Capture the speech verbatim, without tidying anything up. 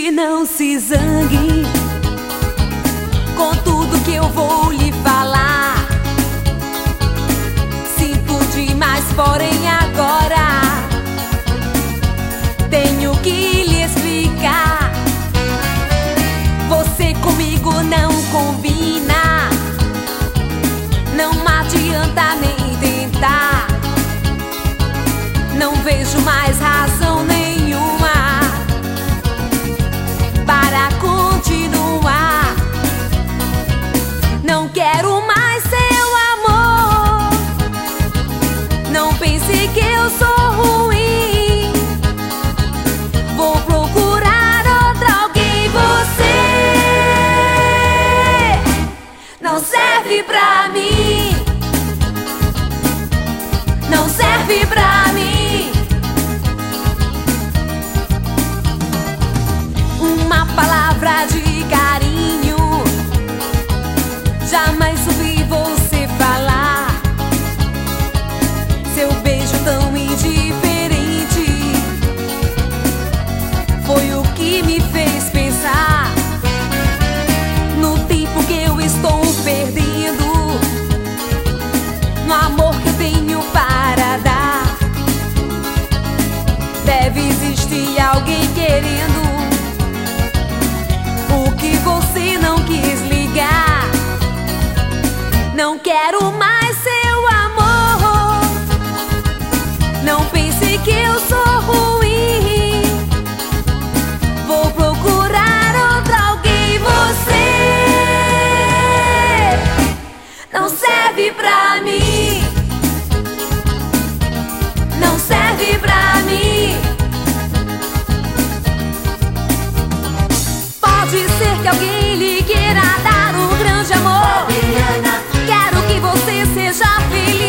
triste, não se zangue com tudo que eu vou lhe falar. Sinto demais, porém agora tenho que lhe explicar. Você comigo não combina, não adianta nem tentar. Não vejo mais razão nenhuma para continuar. Não quero mais seu amor. Não pense que eu sou ruim. Vou procurar outra alguém. Você não serve pra mim. Não serve pra mim. Uma palavra de carinho jamais ouvi você falar. Seu beijo tão indiferente foi o que me fez pensar no tempo que eu estou perdendo, no amor que eu tenho para dar. Deve existir alguém querendo o que você não quis ligar. Não quero mais seu amor. Não pense que eu sou ruim. Vou procurar outra alguém. Você não serve pra mim. Não serve pra mim. Pode ser que alguém lhe queira dar um grande amor. Fabiana, quero que você seja feliz.